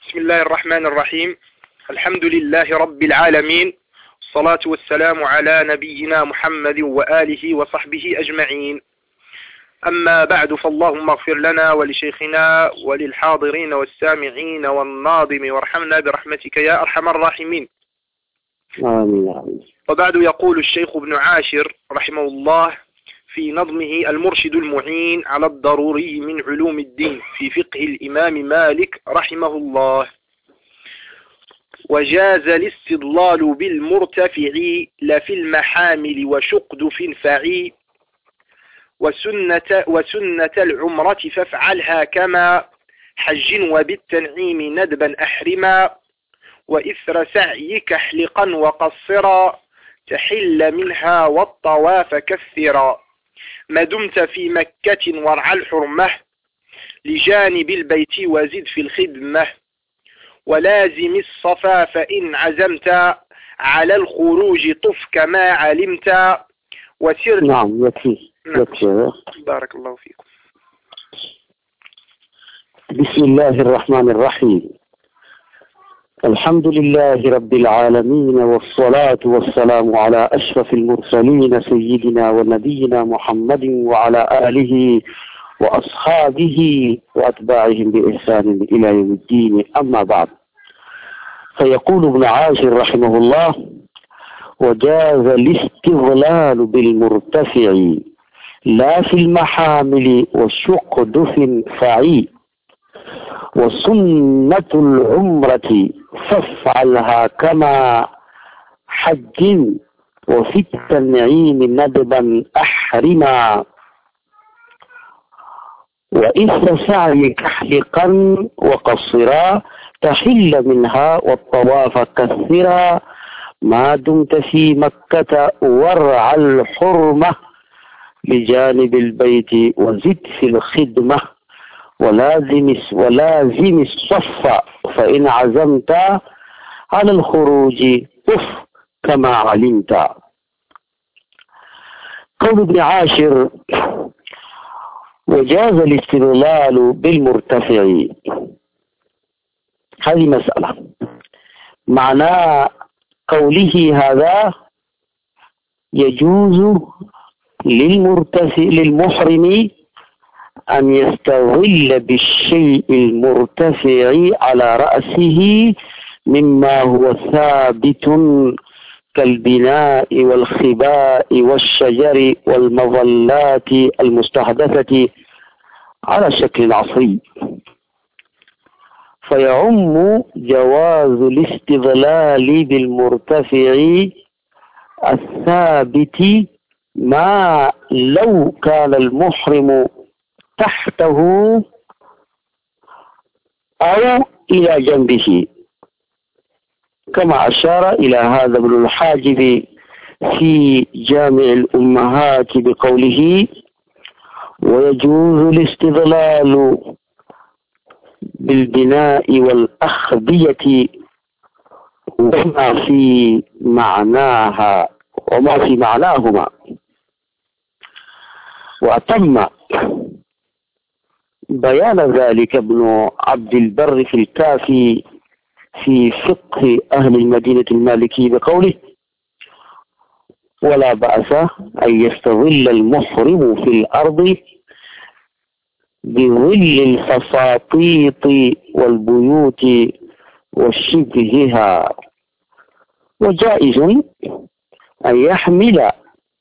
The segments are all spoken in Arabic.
بسم الله الرحمن الرحيم. الحمد لله رب العالمين، الصلاة والسلام على نبينا محمد وآله وصحبه أجمعين. أما بعد، فاللهم اغفر لنا ولشيخنا وللحاضرين والسامعين والناظم، وارحمنا برحمتك يا أرحم الراحمين. آمين. وبعد، يقول الشيخ ابن عاشر رحمه الله في نظمه المرشد المعين على الضروري من علوم الدين في فقه الإمام مالك رحمه الله: وجاز الاستضلال بالمرتفع لا في المحامل وشقد في الفعي، وسنة العمرة فافعلها كما حج وبالتنعيم ندبا أحرما، وإثر سعيك احلقا وقصرا تحل منها والطواف كثرا، ما دمت في مكة وارعى الحرمة لجانب البيت وزد في الخدمة، ولازم الصفا فإن عزمت على الخروج طف كما علمت وسر. نعم، يكفي. بارك الله فيكم. بسم الله الرحمن الرحيم. الحمد لله رب العالمين، والصلاة والسلام على أشرف المرسلين سيدنا ونبينا محمد وعلى آله وأصحابه وأتباعهم بإحسان إلى يوم الدين. أما بعد، فيقول ابن عاشر رحمه الله: وجاز الاستغلال بالمرتفع لا في المحامل والشقد في الفعي، وسنة العمرة فافعلها كما حج وفي التنعيم ندبا أحرما، وإثر سعيك احلقا وقصرا تحل منها والطواف كثرا، ما دمت في مكة وارعى الحرمة لجانب البيت وزد في الخدمة، ولازم الصف فإن عزمت على الخروج طف كما علمت. قول ابن عاشر: وجاز الاستدلال بالمرتفع، هذه مسألة. معنى قوله هذا: يجوز للمحرم أن يستظل بالشيء المرتفع على رأسه مما هو ثابت كالبناء والخباء والشجر والمظلات المستحدثة على شكل عصري، فيعم جواز الاستظلال بالمرتفع الثابت ما لو كان المحرم تحته أو إلى جنبه، كما أشار إلى هذا ابن الحاجب في جامع الأمهات بقوله: ويجوز الاستظلال بالبناء والأخبية وما في معناهما. وأتم بيان ذلك ابن عبد البر في الكافي في فقه أهل المدينة المالكي بقوله: ولا بأس أن يستظل المحرم في الأرض بظل الفساطيط والبيوت وشبهها، وجائز أن يحمل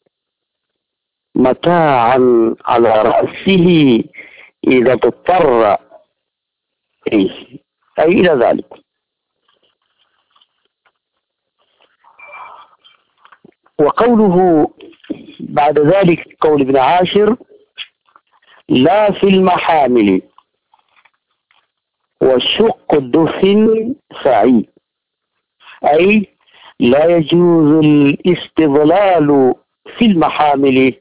متاعا على رأسه إذا اضطر أي إلى ذلك. وقوله بعد ذلك قول ابن عاشر: لا في المحامل وشقد في الفعي، أي لا يجوز الاستظلال في المحامل،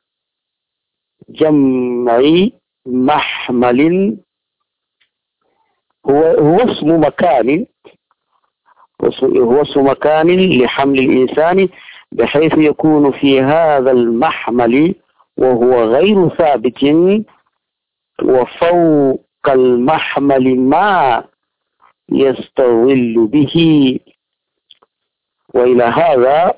جمع محمل هو اسم مكان لحمل الإنسان، بحيث يكون في هذا المحمل وهو غير ثابت، وفوق المحمل ما يستظل به. وإلى هذا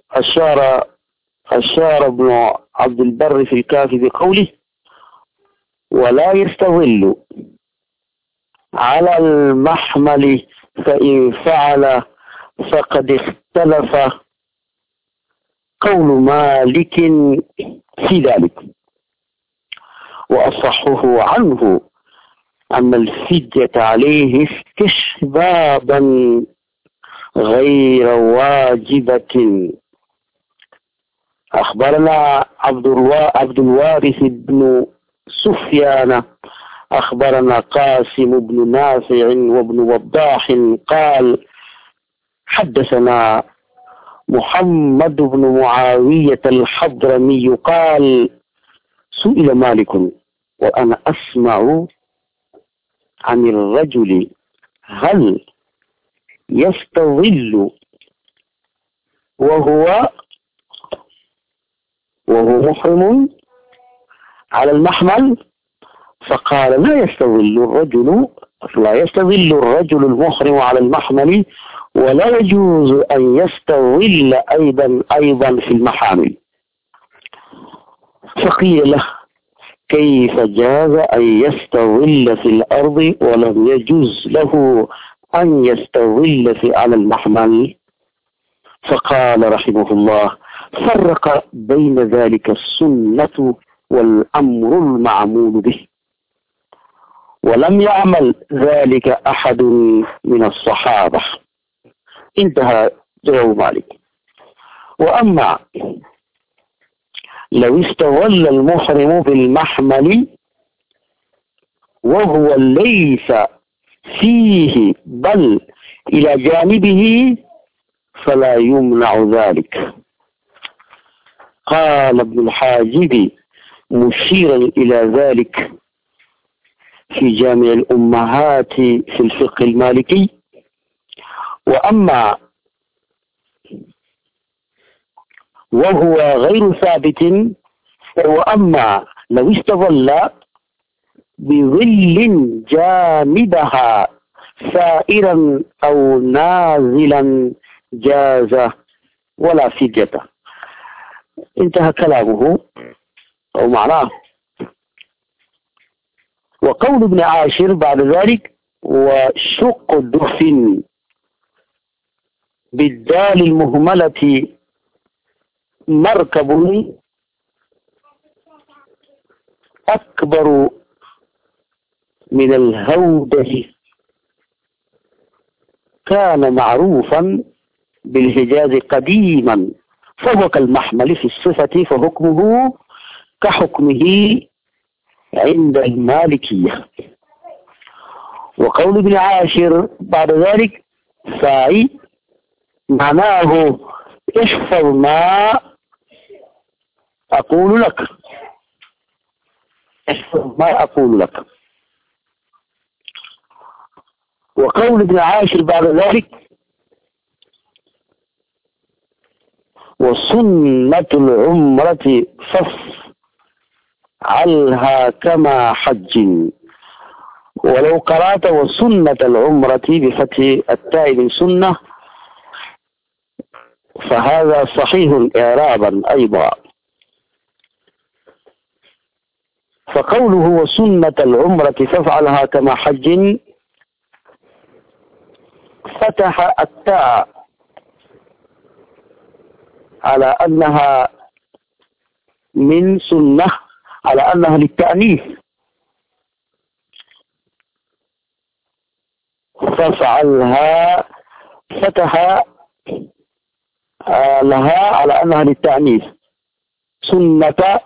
أشار ابن عبد البر في الكافي بقوله: ولا يستظل على المحمل فإن فعل فقد اختلف قول مالك في ذلك. وأصحه عنه أن الفدية عليه استحبابا غير واجبة. أخبرنا عبد الوارث بن سفيان أخبرنا قاسم بن نافع وابن وضاح قال: حدثنا محمد بن معاوية الحضرمي قال: سئل مالك وأنا أسمع عن الرجل هل يستظل وهو محرم على المحمل؟ فقال: لا يستظل الرجل المحرم على المحمل، ولا يجوز أن يستظل أيضا في المحامل. فقيل له: كيف جاز أن يستظل في الأرض ولم يجوز له أن يستظل على المحمل؟ فقال رحمه الله: فرق بين ذلك السنة والأمر المعمول به، ولم يعمل ذلك أحد من الصحابة. انتهى جواب مالك. وأما لو استظل المحرم بالمحمل وهو ليس فيه بل إلى جانبه فلا يمنع ذلك. قال ابن الحاجب مشيرا إلى ذلك في جامع الأمهات في الفقه المالكي: وأما وهو غير ثابت، وأما لو استظل بظل جانبها سائرا أو نازلا جاز ولا فدية. انتهى كلامه أو معناه. وقول ابن عاشر بعد ذلك: وشق دفن بالدال المهملة مركب أكبر من الهودج، كان معروفا بالحجاز قديما، فهو كالمحمل في الصفة، فحكمه كحكمه عند المالكية. وقول ابن عاشر بعد ذلك: ساعي، معناه احفظ ما أقول لك، احفظ ما أقول لك. وقول ابن عاشر بعد ذلك: وسنة العمرة فافعلها كما حج. ولو قرأت وسنة العمرة بفتح التاء من سنة فهذا صحيح إعرابا أيضا. فقوله وسنة العمرة فافعلها كما حج فتح التاء على أنها من سنة، على أنها للتأنيث، فافعلها فتح لها على أنها للتأنيث سنة،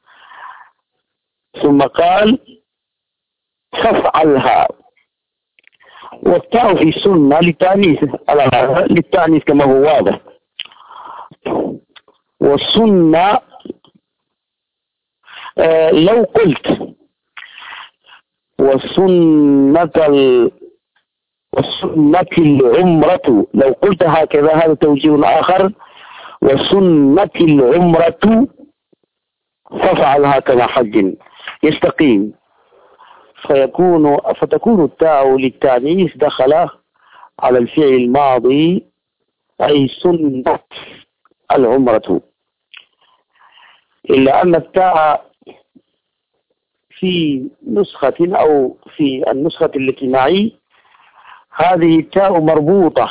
ثم قال فافعلها، والتاء في سنة للتأنيث كما هو واضح. والسنة لو قلت والسنة العمرة، لو قلت هكذا هذا توجيه آخر: وسنة العمرة فافعلها كما حج، يستقيم. فتكون التاء للتأنيث دخل على الفعل الماضي أي سنة العمرة، إلا أن التاء في نسخة أو في النسخة التي معي هذه التاء مربوطة،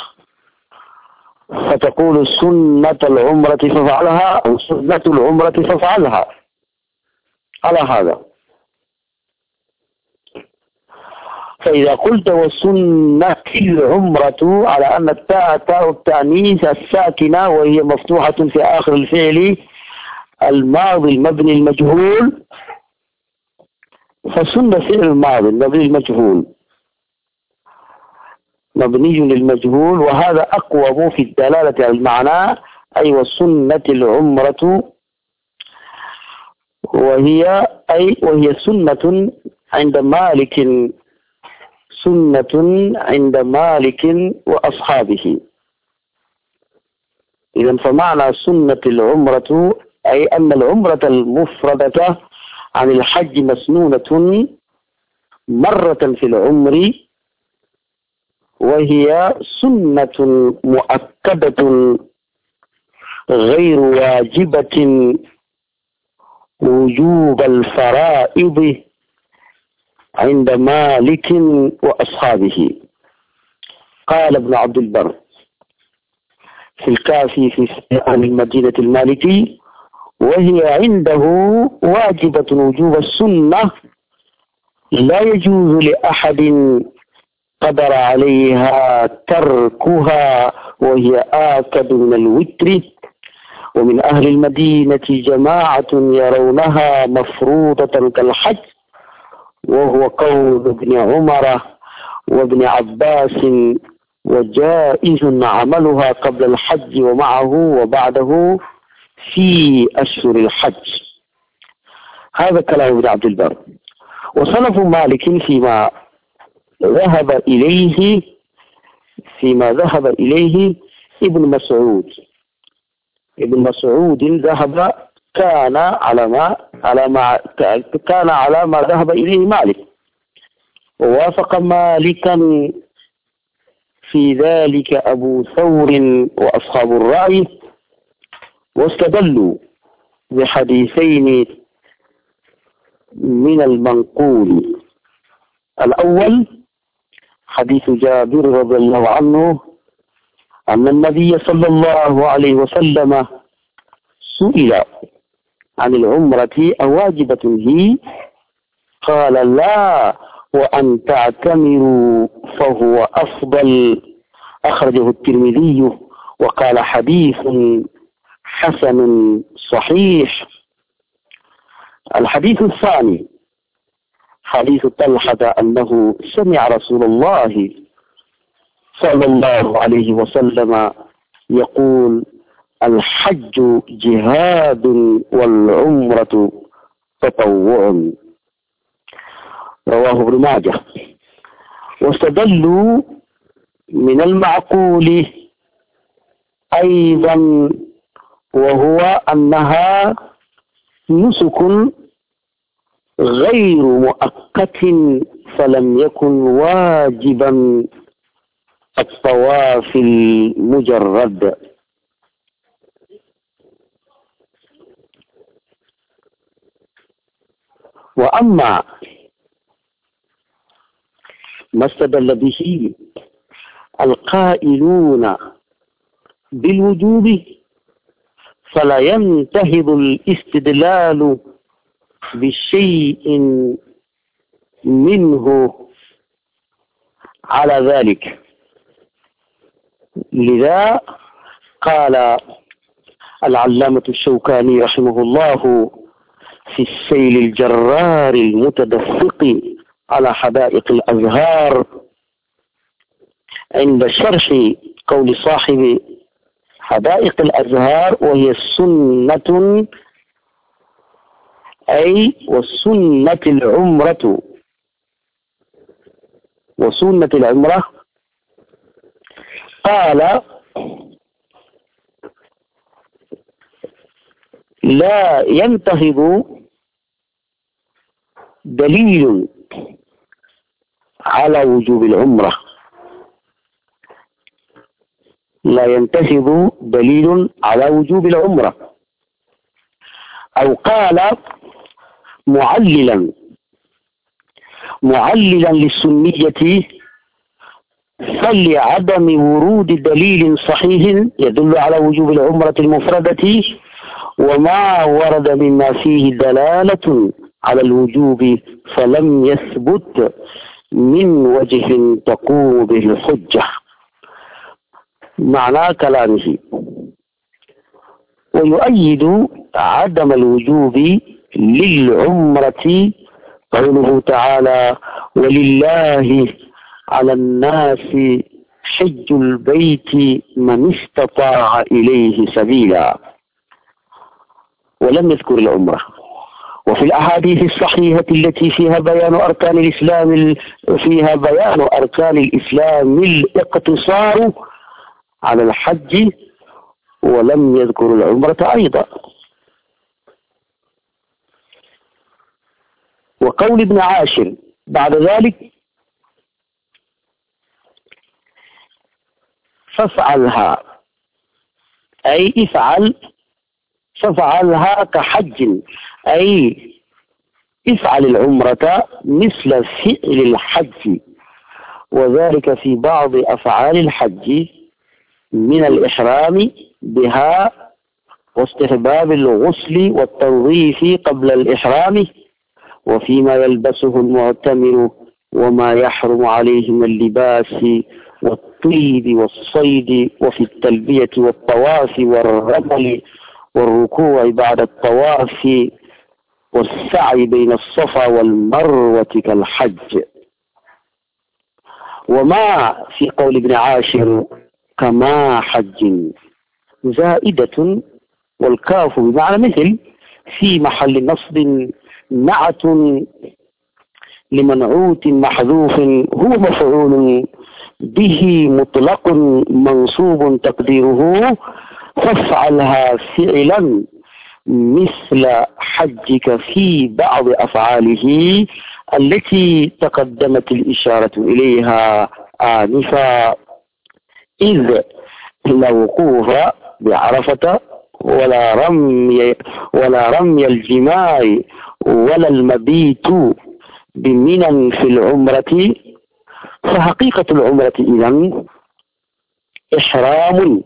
فتقول سنة العمرة فافعلها أو سنة العمرة فافعلها على هذا. فإذا قلت وسنة العمرة على أن التاء تاء التأنيث الساكنة وهي مفتوحة في آخر الفعل الماضي المبني المجهول، فسنة فعل الماضي المبني المجهول مبني للمجهول، وهذا أقوم في الدلالة على المعنى، أي وسنة العمرة وهي سنة عند مالك، سنة عند مالك وأصحابه. إذن فمعنى سنة العمرة أي أن العمرة المفردة عن الحج مسنونة مرة في العمر، وهي سنة مؤكدة غير واجبة وجوب الفرائض عند مالك وأصحابه. قال ابن عبد البر في الكافي في أهل المدينة المالكي: وهي عنده واجبة وجوب السنة، لا يجوز لأحد قدر عليها تركها، وهي آكد من الوتر. ومن أهل المدينة جماعة يرونها مفروضة كالحج، وهو قول ابن عمر وابن عباس، وجائز عملها قبل الحج ومعه وبعده في أشهر الحج. هذا كلام ابن عبد البر. وسلف مالك فيما ذهب إليه ابن مسعود. ابن مسعود كان على ما ذهب إليه مالك، ووافق مالكا في ذلك أبو ثور وأصحاب الرأي، واستدلوا بحديثين من المنقول. الأول حديث جابر رضي الله عنه أن النبي صلى الله عليه وسلم سئل عن العمرة أواجبة هي؟ قال لا، وأن تعتمروا فهو أفضل. أخرجه الترمذي وقال حديث حسن صحيح. الحديث الثاني حديث طلحة أنه سمع رسول الله صلى الله عليه وسلم يقول: الحج جهاد والعمرة تطوع. رواه ابن ماجه. واستدلوا من المعقول أيضا، وهو أنها نسك غير مؤقت، فلم يكن واجبا الطواف المجرد. وأما ما استدل به القائلون بالوجوب، فلا ينتهض الاستدلال بشيء منه على ذلك. لذا قال العلامة الشوكاني رحمه الله في السيل الجرار المتدفق على حدائق الأزهار عند شرح قول صاحب حدائق الأزهار: وهي سنة أي وسنة العمرة، وسنة العمرة. قال: لا ينتهض دليل على وجوب العمرة، لا ينتهض دليل على وجوب العمرة. أو قال معللا للسنية فلعدم ورود دليل صحيح يدل على وجوب العمرة المفردة وما ورد مما فيه دلالة على الوجوب فلم يثبت من وجه تقوم به الحجة. معنى كلامه: ويؤيد عدم الوجوب للعمرة قوله تعالى: ولله على الناس حج البيت من استطاع إليه سبيلا، ولم يذكر العمرة. وفي الأحاديث الصحيحة التي فيها بيان أركان الإسلام الاقتصار على الحج، ولم يذكر العمرة أيضا. وقول ابن عاشر بعد ذلك: فافعلها، أي فافعلها كحج، أي افعل العمرة مثل فعل الحج، وذلك في بعض أفعال الحج من الإحرام بها واستحباب الغسل والتنظيف قبل الإحرام، وفيما يلبسه المعتمر وما يحرم عليه من اللباس والطيب والصيد، وفي التلبية والطواف والرمل والركوع بعد الطواف والسعي بين الصفا والمروة كالحج. وما في قول ابن عاشر كما حج زائدة، والكاف بمعنى مثل في محل نصب نعت لمنعوت محذوف هو مفعول به مطلق منصوب تقديره فافعلها فعلا مثل حجك في بعض أفعاله التي تقدمت الإشارة إليها آنفا، إذ لا وقوف بعرفة ولا رمي الجماع ولا المبيت بمنى في العمرة، فحقيقة العمرة إذن إحرام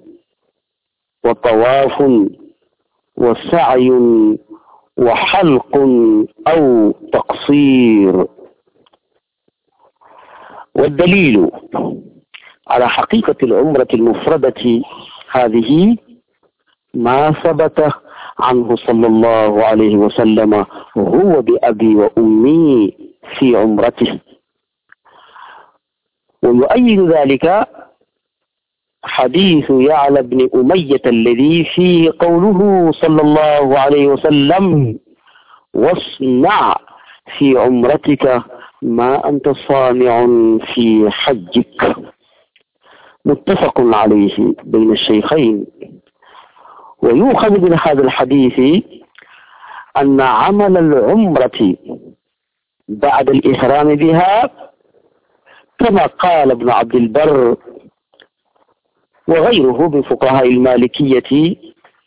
وطواف وسعي وحلق أو تقصير. والدليل على حقيقة العمرة المفردة هذه ما ثبت عنه صلى الله عليه وسلم هو بأبي وأمي في عمرته. ويؤيد ذلك حديث يعلى بن أمية الذي فيه قوله صلى الله عليه وسلم: واصنع في عمرتك ما أنت صانع في حجك، متفق عليه بين الشيخين. ويؤخذ من هذا الحديث أن عمل العمرة بعد الإحرام بها كما قال ابن عبد البر وغيره من فقهاء المالكية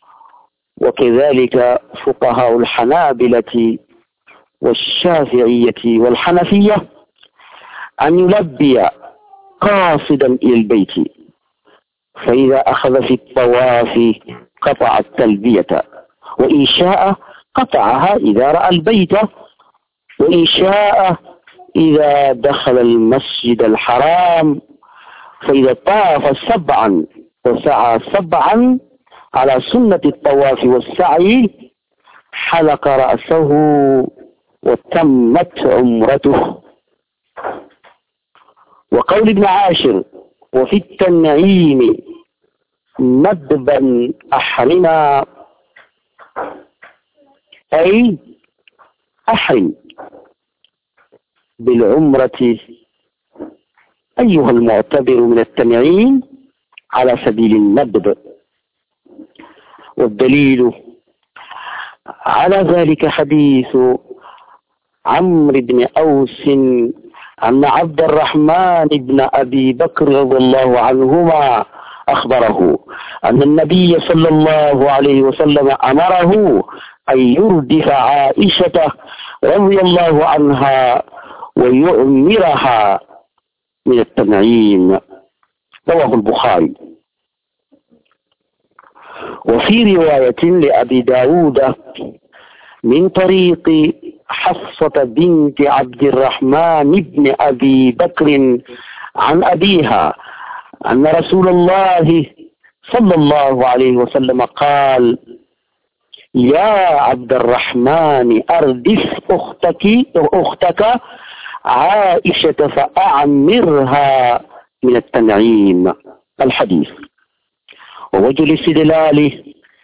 وكذلك فقهاء الحنابلة والشافعية والحنفية، أن يلبي قاصدا إلى البيت، فإذا أخذ في الطواف قطع التلبية، وإن شاء قطعها إذا رأى البيت، وإن شاء إذا دخل المسجد الحرام، فإذا طاف 7 وسعى 7 على سنة الطواف والسعي حلق رأسه وتمت عمرته. وقول ابن عاشر: وفي التنعيم ندبا أحرما، أي أحرم بالعمرة أيها المعتبر من التنعيم على سبيل الندب. والدليل على ذلك حديث عمرو بن أوس أن عبد الرحمن بن أبي بكر رضي الله عنهما أخبره أن النبي صلى الله عليه وسلم أمره أن يردف عائشة رضي الله عنها ويؤمرها من التنعيم. رواه البخاري. وفي رواية لأبي داود من طريق حفصة بنت عبد الرحمن بن أبي بكر عن أبيها أن رسول الله صلى الله عليه وسلم قال: يا عبد الرحمن أردف أختك عائشة فأعمرها من التنعيم. الحديث. ووجه الاستدلال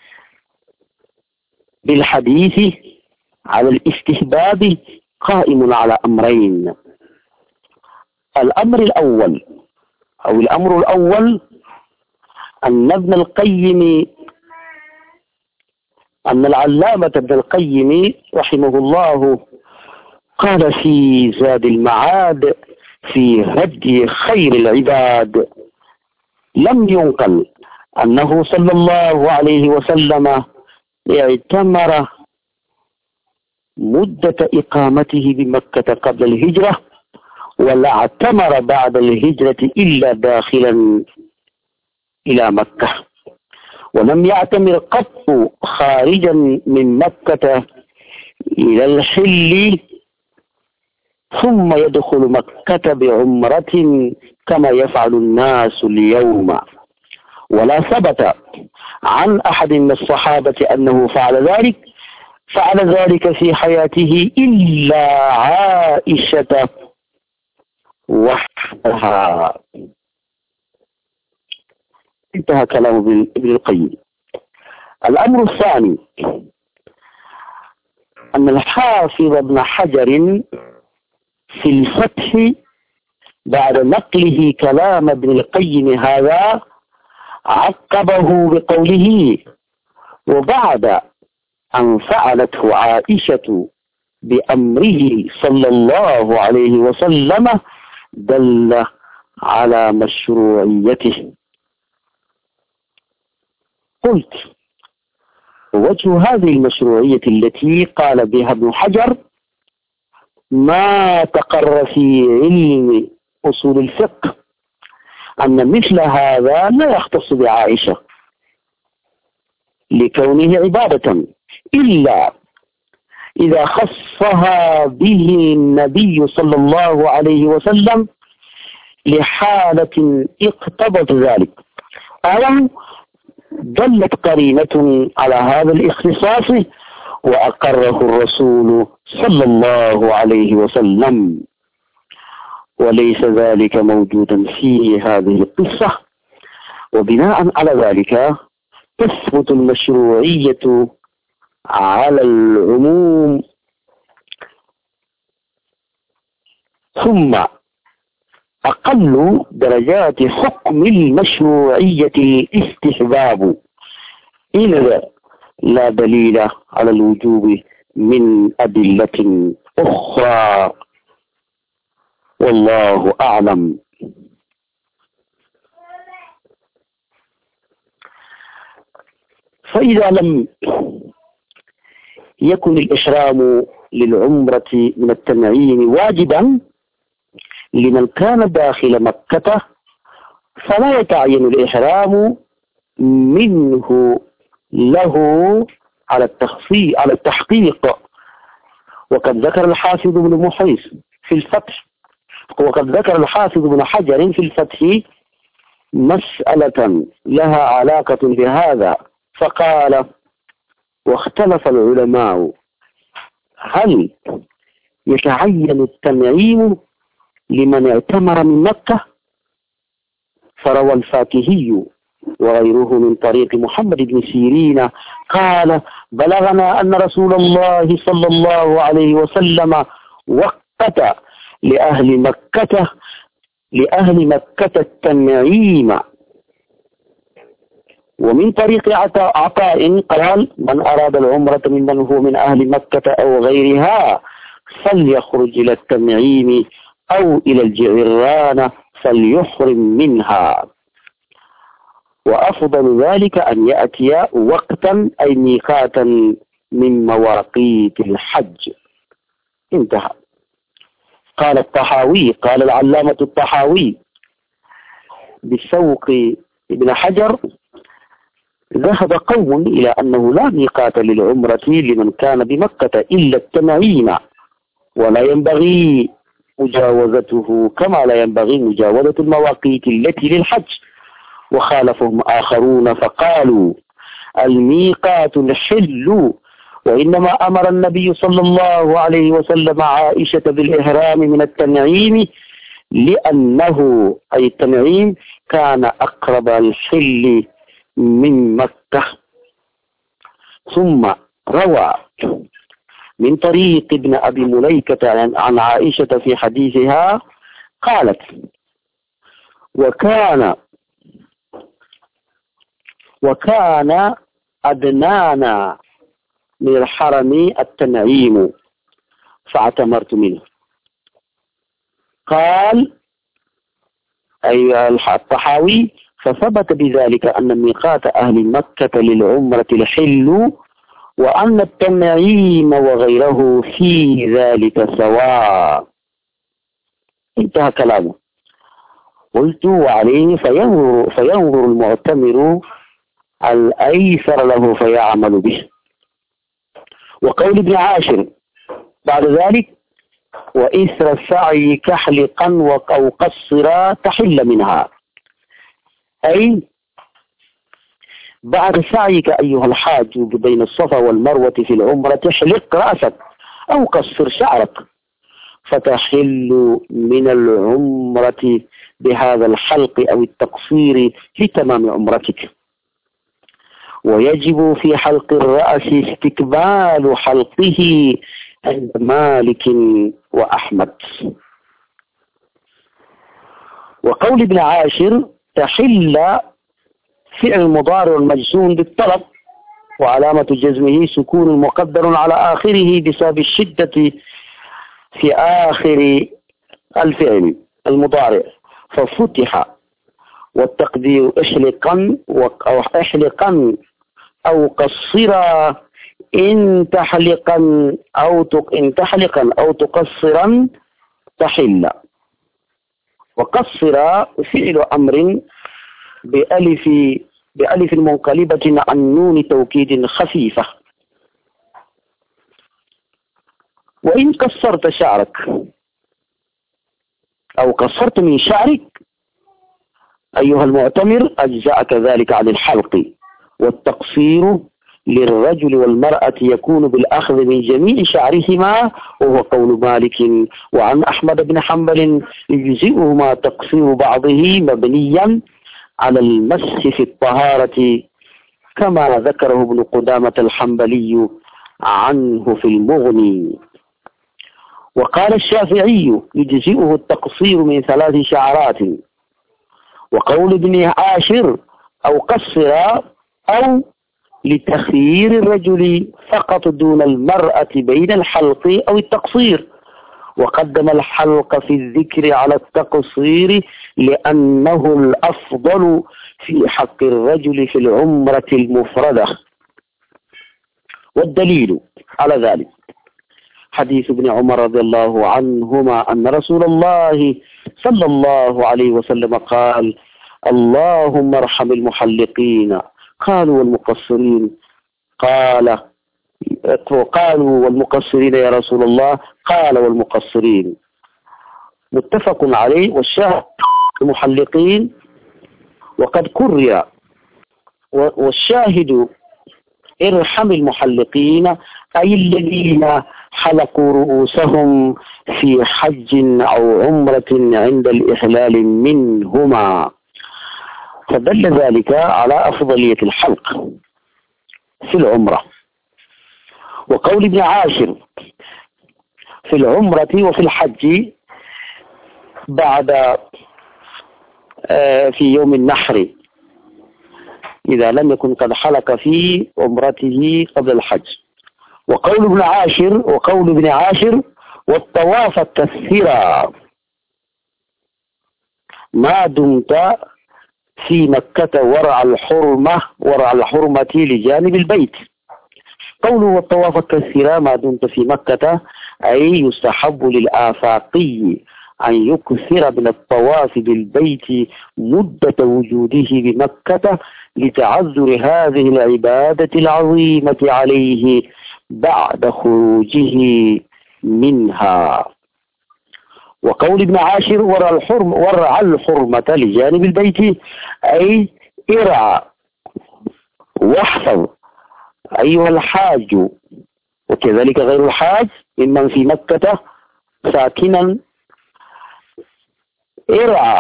بالحديث على الاستحباب قائم على أمرين. الأمر الأول أن العلامة ابن القيم رحمه الله قال في زاد المعاد في هدي خير العباد: لم ينقل أنه صلى الله عليه وسلم اعتمر مدة إقامته بمكة قبل الهجرة، ولا اعتمر بعد الهجرة إلا داخلا إلى مكة، ولم يعتمر قط خارجا من مكة إلى الحل ثم يدخل مكة بعمرة كما يفعل الناس اليوم. ولا ثبت عن أحد من الصحابة أنه فعل ذلك في حياته إلا عائشة وحدها. انتهى كلام ابن القيم. الأمر الثاني أن الحافظ ابن حجر في الفتح بعد نقله كلام ابن القيم هذا عقبه بقوله: وبعد أن فعلته عائشة بأمره صلى الله عليه وسلم دل على مشروعيته. قلت: وجه هذه المشروعية التي قال بها ابن حجر ما تقر في علم أصول الفقه أن مثل هذا لا يختص بعائشة لكونه عبادة، إلا إذا خصها به النبي صلى الله عليه وسلم لحالة اقتضت ذلك، أو دلت قرينة على هذا الاختصاص وأقره الرسول صلى الله عليه وسلم، وليس ذلك موجودا في هذه القصة. وبناء على ذلك تثبت المشروعية على العموم. ثم أقل درجات حكم المشروعية الاستحباب، إذ لا دليل على الوجوب من أدلة أخرى، والله أعلم. فإذا لم يكن الإحرام للعمرة من التنعيم واجبا لمن كان داخل مكة، فلا يتعين الإحرام منه له على التحقيق. وقد ذكر الحافظ بن محيص في الفتح، وقد ذكر الحافظ بن حجر في الفتح مسألة لها علاقة بهذا، فقال: واختلف العلماء هل يتعين التنعيم لمن اعتمر من مكة؟ فروى الفاكهي وغيره من طريق محمد بن سيرين قال: بلغنا أن رسول الله صلى الله عليه وسلم وقت لأهل مكة التنعيم. ومن طريق عطاء قال: من أراد العمرة ممن هو من أهل مكة أو غيرها فليخرج إلى التنعيم أو إلى الجعرانة فليحرم منها. وأفضل ذلك أن يأتي وقتا أي ميقاتا من مواقيت الحج. انتهى. قال الطحاوي، قال العلامة الطحاوي بسوق ابن حجر: ذهب قوم إلى أنه لا ميقات للعمرة لمن كان بمكة إلا التنعيم، ولا ينبغي مجاوزته كما لا ينبغي مجاوزة المواقيت التي للحج. وخالفهم آخرون فقالوا: الميقات الحل، وإنما أمر النبي صلى الله عليه وسلم عائشة بالإحرام من التنعيم لأنه أي التنعيم كان أقرب الحل من مكة. ثم روى من طريق ابن أبي مليكة عن عائشة في حديثها قالت: وكان أدنانا من الحرم التنعيم فاعتمرت منه. قال أي الطحاوي: فثبت بذلك أن ميقات أهل مكة للعمرة الحل، وأن التنعيم وغيره في ذلك سواء. انتهى كلامه. قلت: وعليه فينظر المعتمر الأيسر له فيعمل به. وقول ابن عاشر بعد ذلك: وإثر السعي كحلقا أو قصرا تحل منها، أي بعد سعيك أيها الحاج بين الصفا والمروة في العمرة احلق رأسك أو قصر شعرك فتحل من العمرة بهذا الحلق أو التقصير لتمام عمرتك. ويجب في حلق الرأس استكمال حلقه عند مالك وأحمد. وقول ابن عاشر: تحل فعل المضارع المجزوم بالطلب، وعلامة جزمه سكون مقدر على آخره بسبب الشدة في آخر الفعل المضارع ففتح، والتقدير احلقا أو قصرا إن تحلقا أو تقصرا تحل. وقصر فعل أمر بألف منقلبة عن نون توكيد خفيفة. وإن قصرت شعرك أو قصرت من شعرك أيها المعتمر أجزأك ذلك عن الحلق. والتقصير للرجل والمرأة يكون بالأخذ من جميع شعرهما، وهو قول مالك. وعن أحمد بن حنبل يجزئهما تقصير بعضه مبنيا على المسح في الطهارة، كما ذكره ابن قدامة الحنبلي عنه في المغني. وقال الشافعي يجزئه التقصير من 3 شعرات. وقول ابن عاشر أو قصر أو لتخيير الرجل فقط دون المرأة بين الحلق أو التقصير. وقدم الحلق في الذكر على التقصير لأنه الأفضل في حق الرجل في العمرة المفردة. والدليل على ذلك حديث ابن عمر رضي الله عنهما أن رسول الله صلى الله عليه وسلم قال: اللهم ارحم المحلقين. قالوا: والمقصرين؟ قالوا: والمقصرين يا رسول الله؟ قال: والمقصرين. متفق عليه. والشاهد المحلقين وقد كرر. والشاهد ارحم المحلقين أي الذين حلقوا رؤوسهم في حج أو عمرة عند الإحلال منهما، فدل ذلك على أفضلية الحلق في العمرة. وقول ابن عاشر في العمرة وفي الحج بعد في يوم النحر إذا لم يكن قد حلق في عمرته قبل الحج. وقول ابن عاشر والطواف كثيرا ما دمت في مكة ورع الحرمة لجانب البيت. قوله والطواف كثيرا ما دمت في مكة، أي يستحب للآفاقي أن يكثر من الطواف بالبيت مدة وجوده بمكة لتعذر هذه العبادة العظيمة عليه بعد خروجه منها. وقول ابن عاشر ورع الحرمة لجانب البيت، أي ارعى واحفظ أيها الحاج، وكذلك غير الحاج ممن في مكة ساكنا، ارعى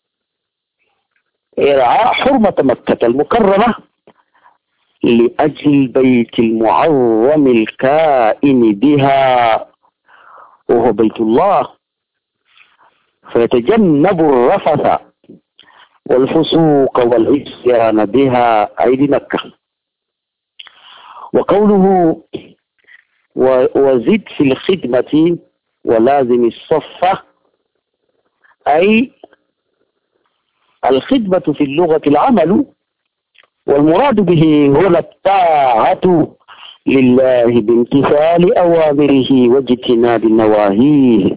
حرمة مكة المكرمة لأجل البيت المعظم الكائن بها وهو بيت الله، فيتجنب الرفث والفسوق والعصيان بها أي بمكة. وقوله وزد في الخدمة ولازم الصفة، أي الخدمة في اللغة العمل، والمراد به هنا الطاعة لله بامتثال أوامره واجتناب نواهيه،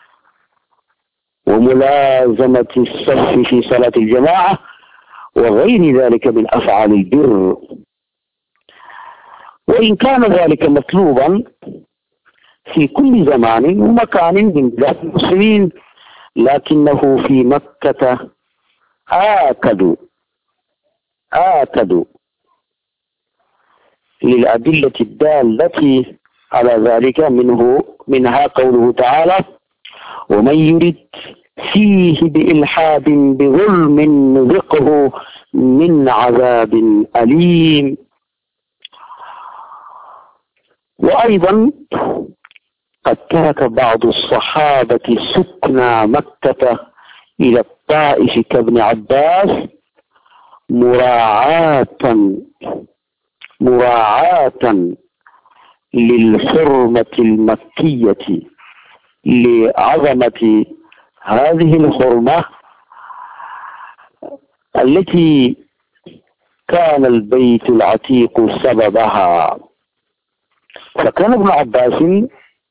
وملازمة الصف في صلاة الجماعة وغير ذلك من أفعال البر. وإن كان ذلك مطلوبا في كل زمان ومكان من بلاد المسلمين، لكنه في مكة آكد للأدلة الدالة على ذلك، منها قوله تعالى ومن يرد فيه بإلحاد بظلم نذقه من عذاب أليم. وأيضا قد ترك بعض الصحابة سكنى مكة إلى الطائف كابن عباس مراعاة للحرمة المكية لعظمة هذه الحرمة التي كان البيت العتيق سببها. فكان ابن عباس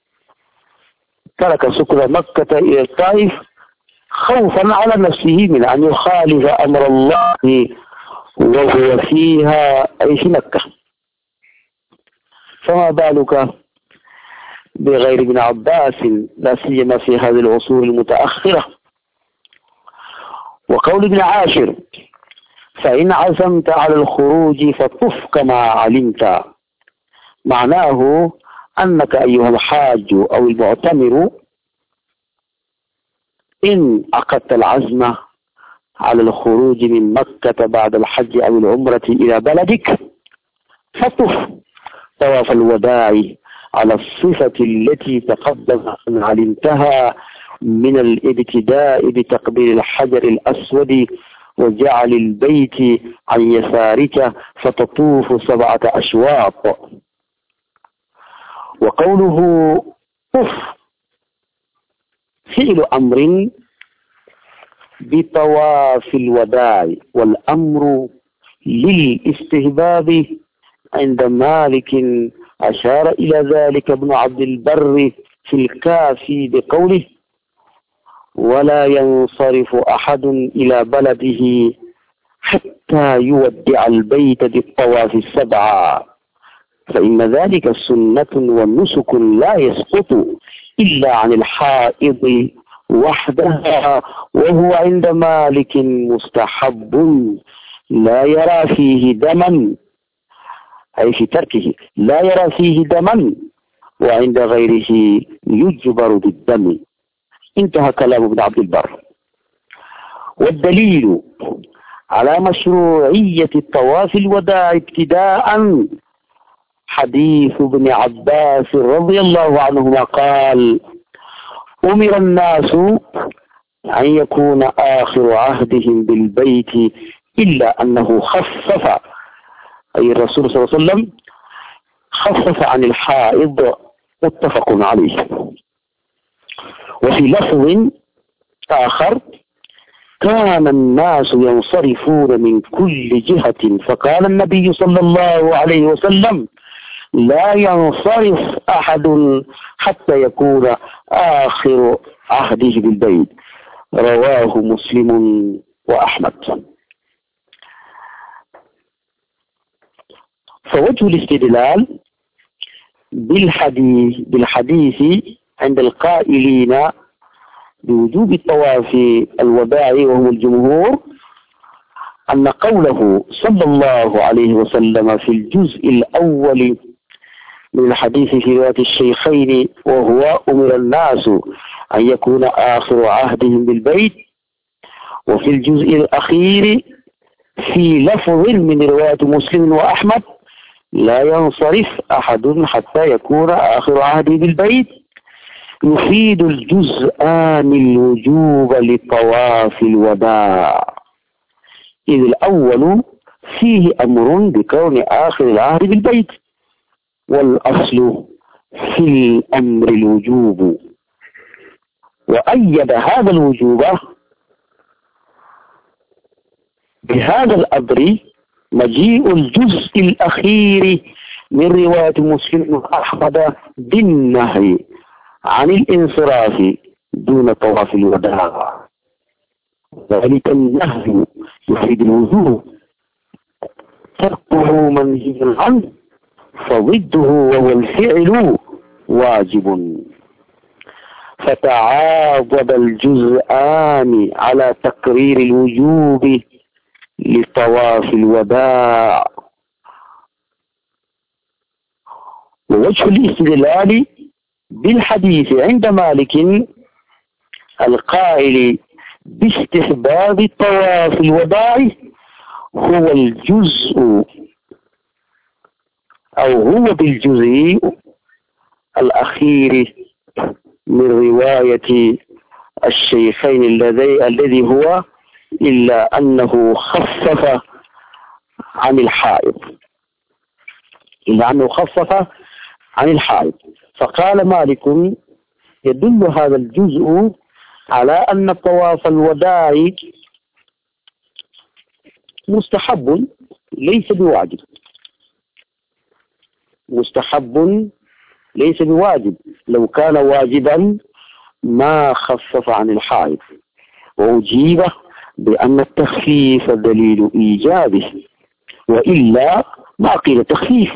ترك سكن مكة إلى الطائف خوفا على نفسه من أن يخالف أمر الله وهو فيها أي في مكة، فما بالك بغير ابن عباس لا سيما في هذه العصور المتأخرة. وقول ابن عاشر فإن عزمت على الخروج فطف كما علمت، معناه أنك أيها الحاج أو المعتمر إن عقدت العزم على الخروج من مكة بعد الحج أو العمرة إلى بلدك فطف طواف الوداع على الصفة التي تقدم أن علمتها من الابتداء بتقبيل الحجر الأسود وجعل البيت عن يسارك فتطوف 7 أشواط. وقوله طف فعل أمر بطواف الوداع، والأمر للاستهباب عند مالك أشار إلى ذلك ابن عبد البر في الكافي بقوله ولا ينصرف أحد إلى بلده حتى يودع البيت بالطواف 7، فإن ذلك سنة ونسك لا يسقط إلا عن الحائض وحدها، وهو عند مالك مستحب لا يرى فيه دما، أي في تركه لا يرى فيه دما، وعند غيره يجبر بالدم. انتهى كلام ابن عبد البر. والدليل على مشروعية الطواف الوداع ابتداء حديث ابن عباس رضي الله عنهما قال أمر الناس أن يكون آخر عهدهم بالبيت إلا أنه خفف، أي الرسول صلى الله عليه وسلم خفف عن الحائض، متفق عليه. وفي لفظ آخر كان الناس ينصرفون من كل جهة، فقال النبي صلى الله عليه وسلم: لا ينصرف أحد حتى يكون آخر عهده بالبيت. رواه مسلم وأحمد. فوجه الاستدلال بالحديث عند القائلين بوجوب الطواف الوداعي وهم الجمهور أن قوله صلى الله عليه وسلم في الجزء الأول من الحديث في رواية الشيخين، وهو أمر الناس أن يكون آخر عهدهم بالبيت، وفي الجزء الأخير في لفظ من رواية مسلم وأحمد: لا ينصرف أحد حتى يكون آخر عهده بالبيت، يفيد الجزءان الوجوب لطواف الوداع، إذ الأول فيه أمر بكون آخر العهد بالبيت، والأصل في الأمر الوجوب. وأيد هذا الوجوب بهذا الأمر مجيء الجزء الأخير من رواية مسلم وأحمد بالنهي عن الانصراف دون طواف الوداع، ذلك النهي يفيد الوجوب، تركه منهي عنه، فضده وهو الفعل واجب. فتعاضد الجزءان على تقرير الوجوب لطواف الوداع. ووجه الاستدلال بالحديث عند مالك القائل باستحباب طواف الوداع هو الجزء أو هو بالجزء الأخير من رواية الشيخين الذي هو إلا أنه خفف عن الحائض، فقال مالك: يدل هذا الجزء على أن طواف الوداع مستحب ليس بواجب، لو كان واجبا ما خفف عن الحائض. وأجيب بأن التخفيف دليل إيجابه، وإلا ما قيل تخفيف.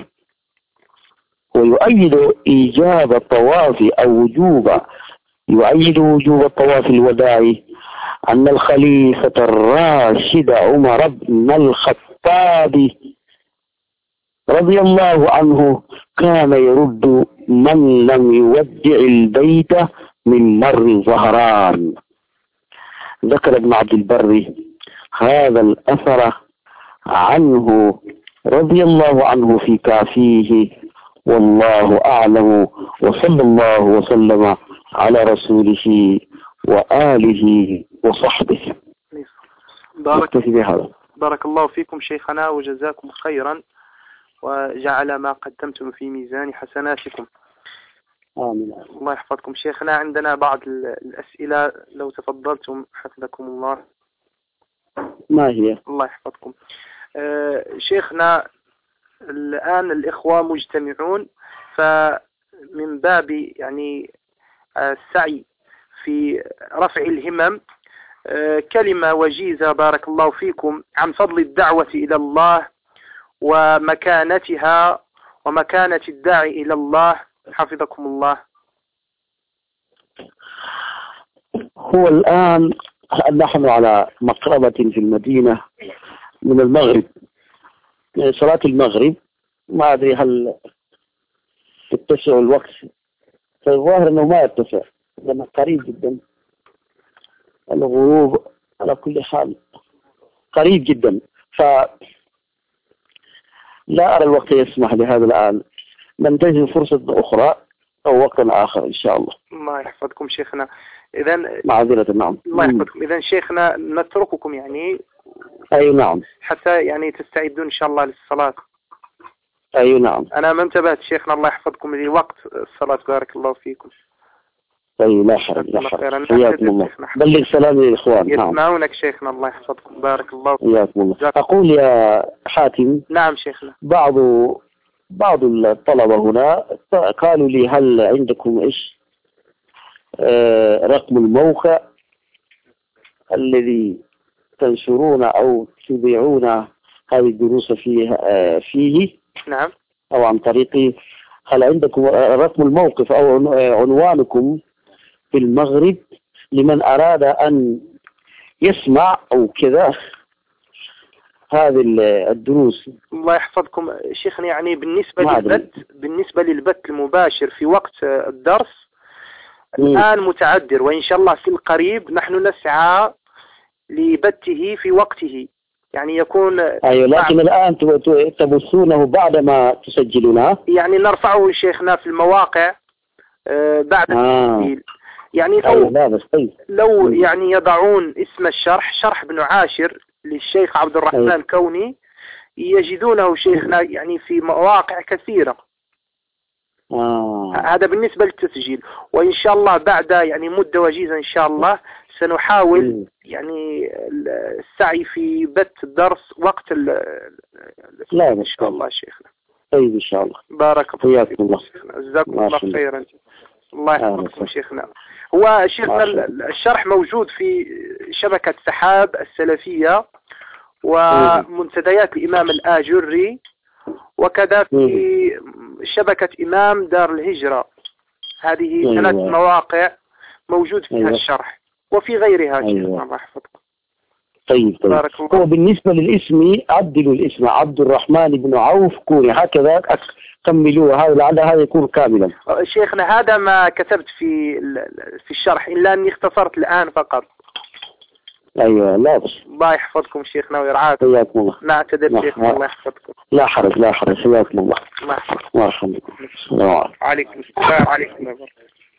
ويؤيد إيجاب الطواف أو يؤيد وجوب الطواف الوداع أن الخليفة الراشد عمر بن الخطاب رضي الله عنه كان يرد من لم يودع البيت من مر ظهران. ذكر ابن عبد البر هذا الأثر عنه رضي الله عنه في كافيه، والله أعلم، وصلى الله وسلم على رسوله وآله وصحبه. بارك الله فيكم شيخنا وجزاكم خيرا، وجعل ما قدمتم في ميزان حسناتكم. آمين. الله يحفظكم شيخنا. عندنا بعض الأسئلة لو تفضلتم حفظكم الله. ما هي؟ الله يحفظكم. شيخنا، الآن الإخوة مجتمعون، فمن باب يعني السعي في رفع الهمم كلمة وجيزة بارك الله فيكم عن فضل الدعوة إلى الله ومكانتها ومكانة الداعي إلى الله حفظكم الله. هو الآن نحن على مقربة في المدينة من المغرب، صلاة المغرب، ما أدري هل يتسع الوقت، فالظاهر أنه ما يتسع لأنه قريب جدا، الغروب على كل حال قريب جدا، فلا أرى الوقت يسمح لهذا الآن، ننتهز فرصة أخرى أو وقت آخر إن شاء الله. الله يحفظكم شيخنا. إذن معذرة. نعم. الله يحفظكم. إذن شيخنا نترككم يعني. أي نعم. حتى يعني تستعدون إن شاء الله للصلاة. أي نعم. أنا ما انتبهت شيخنا، الله يحفظكم لوقت الصلاة، بارك الله فيكم. طيب لا حرج لا حرج. حياكم الله. بلغ سلامي للإخوان. يسمعونك شيخنا الله يحفظكم بارك الله فيك. حياكم الله. أقول يا حاتم. نعم شيخنا. بعض الطلبة هنا قالوا لي هل عندكم رقم الموقع الذي تنشرون أو تبيعون هذه الدروس فيه؟ نعم. أو عن طريقه. هل عندكم رقم الموقف أو عنوانكم في المغرب لمن أراد أن يسمع أو كذا هذه الدروس؟ الله يحفظكم شيخنا. يعني بالنسبة للبث المباشر في وقت الدرس الآن متعذر، وإن شاء الله في القريب نحن نسعى لبثه في وقته، يعني يكون أيوة. لكن الآن تبثونه بعدما تسجلونها؟ يعني نرفعه شيخنا في المواقع بعد التسجيل. يعني لو يعني يضعون اسم الشرح شرح ابن عاشر للشيخ عبد الرحمن كوني يجدونه شيخنا يعني في مواقع كثيرة. هذا بالنسبة للتسجيل. وإن شاء الله بعد يعني مدة وجيزة إن شاء الله سنحاول يعني السعي في بث الدرس وقت لا إن شاء الله شيخنا. طيب إن شاء الله. بارك الله فيكم. جزاكم الله خيرا. الله يحفظكم شيخنا. هو شيخنا الشرح موجود في شبكة سحاب السلفية ومنتديات الإمام الآجري، وكذا في شبكة إمام دار الهجرة. هذه 3 مواقع موجود فيها الشرح، وفي غيرها شيخنا الله يحفظكم. طيب. هو بالنسبة للاسم عدلوا الاسم عبد الرحمن بن عوف كوني، هكذا كملوا هذا يكون كاملا. شيخنا هذا ما كتبت في الشرح، إلا أني اختصرت الآن فقط. أيوة لا بس. الله يحفظكم شيخنا ويرعاكم. حياكم الله. نعتذر شيخنا الله يحفظكم. لا حرج حياكم الله. الله يحفظكم. الله يرحمكم. السلام عليكم. عليكم السلام. عليكم السلام.